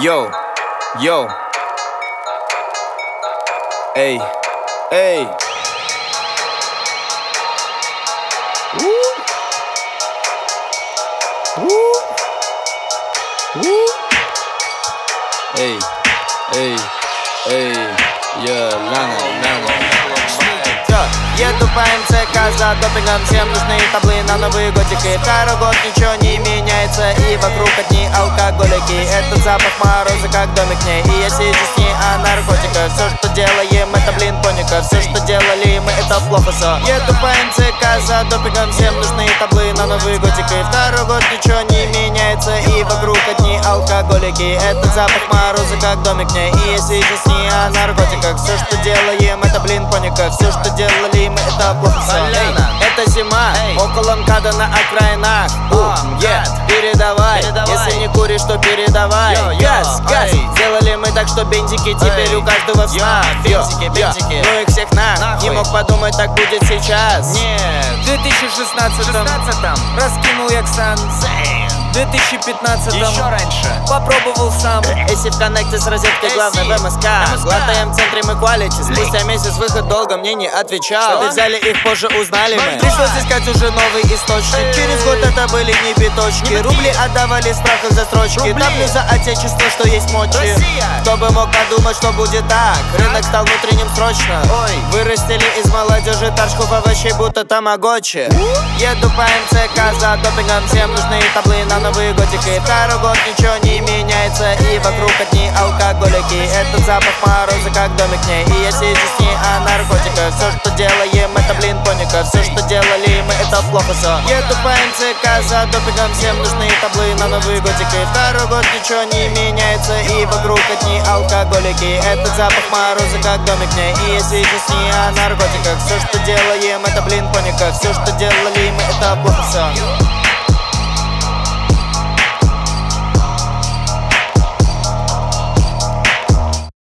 Йоу, йоу. Эй, эй. Эй, эй, эй, Лана. Еду по МЦК за допингом, всем нужны таблы на Новый годик. И второй год ничего не меняется, и вокруг одни алкоголики. Этот запах мороза, как домик в ней, и я сижу с ней о наркотиках. Все, что делаем, это, блин, поника. Все, что делали мы, это плохо все. Еду по МЦК за допингом, всем нужны таблы на Новый годик. И второй год ничего не меняется, и вокруг одни алкоголики. Этот запах мороза, как домик в ней, и я сижу с ней о наркотиках. Все, что делаем, это, блин, поника. Все, что делали мы, это плохо все. Это зима, около МКАДа на окраинах. Передавай, если не куришь, то передавай. Газ, сделали мы так, что бензики теперь у каждого в снах. Бензики, ну их всех на. Не мог подумать, так будет сейчас. Нет, в 2016-м раскинул я ксан. В 2015-м еще раньше попробовал сам. Если в коннекте с розеткой, главное в МСК. Глотаем в центре мы quality. Спустя месяц выход долго мне не отвечал. Что взяли их позже, узнали мы. Пришлось искать уже новый источник. Через год это были не биточки. Рубли отдавали в страхах за строчки. Топлю за отечество, что есть мочи. Кто бы мог подумать, что будет так. Рынок стал внутренним срочно. Вырастили из молодежи торчков овощей, будто тамагочи. Еду по МЦК за допингом, всем нужны таблы на Новый годик. И второй год ничего не меняется, и вокруг одни алкоголики. Этот запах мороза, как домик в ней, и я сижу с ней о наркотиках. Все, что делаем, это, блин, поника. Все, что делали мы, это плохо все. Еду по МЦК за допингом, всем нужны таблы на Новый годик. И второй год ничего не меняется, и вокруг одни алкоголики. Этот запах мороза, как домик в ней, и я сижу с ней о наркотиках. Все, что делаем, это, блин, поника. Все, что делали мы, это плохо все.